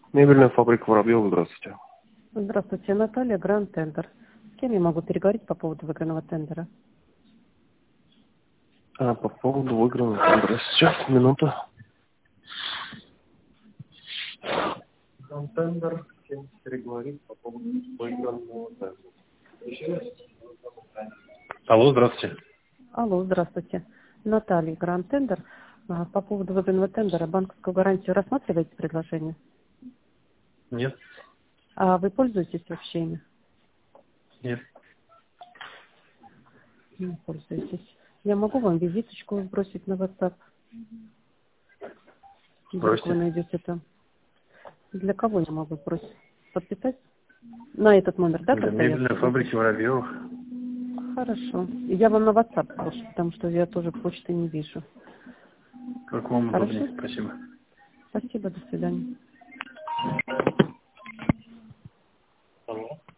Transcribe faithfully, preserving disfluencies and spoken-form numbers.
Мебельная фабрика Воробьева, здравствуйте. Здравствуйте, Наталья, Гранд Тендер. С кем я могу переговорить по поводу выигранного тендера? А, по поводу выигранного тендера. Сейчас, минуту. Гранд Тендер, с кем переговорить по поводу выигранного тендера. Алло, здравствуйте. Алло, здравствуйте. Наталья, Гранд Тендер. А, По поводу выигранного тендера банковскую гарантию рассматриваете предложение? Нет, А вы пользуетесь вообще ими? нет. Не пользуетесь. Я могу вам визиточку сбросить на WhatsApp? Вдруг вы Бросьте. найдете там. Для кого я могу сбросить? Подписать? На этот номер, да, Для когда я мебельной приду? фабрики Воробьевых. Хорошо. Я вам на WhatsApp сброшу, потому что я тоже почты не вижу. Как вам Хорошо? удобнее, спасибо. Спасибо, до свидания. Алло.